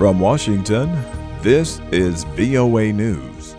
From Washington, this is VOA News.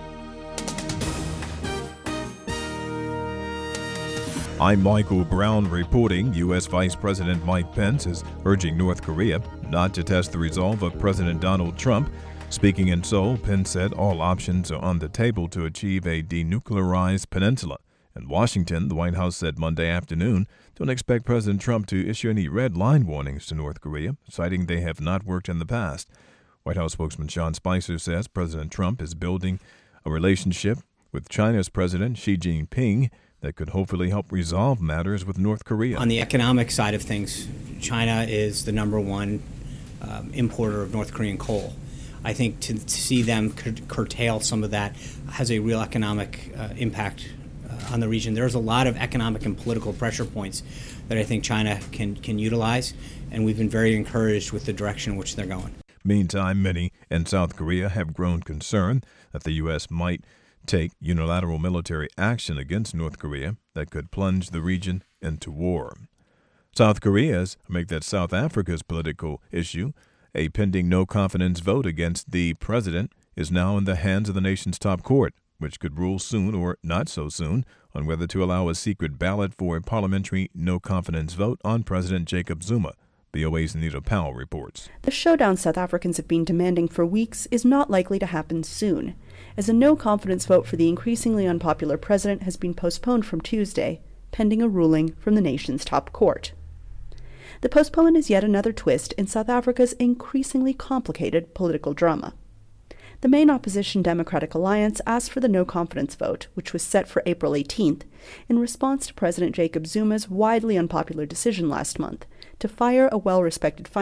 I'm Michael Brown reporting. U.S. Vice President Mike Pence is urging North Korea not to test the resolve of President Donald Trump. Speaking in Seoul, Pence said all options are on the table to achieve a denuclearized peninsula. In Washington, the White House said Monday afternoon, don't expect President Trump to issue any red line warnings to North Korea, citing they have not worked in the past. White House spokesman Sean Spicer says President Trump is building a relationship with China's President Xi Jinping that could hopefully help resolve matters with North Korea. On the economic side of things, China is the number one importer of North Korean coal. I think to see them curtail some of that has a real economic impact on the region. There's a lot of economic and political pressure points that I think China can utilize, and we've been very encouraged with the direction in which they're going. Meantime, many in South Korea have grown concerned that the U.S. might take unilateral military action against North Korea that could plunge the region into war. South Korea's make that South Africa's political issue, a pending no-confidence vote against the president, is now in the hands of the nation's top court, which could rule soon or not so soon on whether to allow a secret ballot for a parliamentary no-confidence vote on President Jacob Zuma. VOA's Anita Powell reports. The showdown South Africans have been demanding for weeks is not likely to happen soon, as a no-confidence vote for the increasingly unpopular president has been postponed from Tuesday, pending a ruling from the nation's top court. The postponement is yet another twist in South Africa's increasingly complicated political drama. The main opposition Democratic Alliance asked for the no-confidence vote, which was set for April 18th, in response to President Jacob Zuma's widely unpopular decision last month to fire a well-respected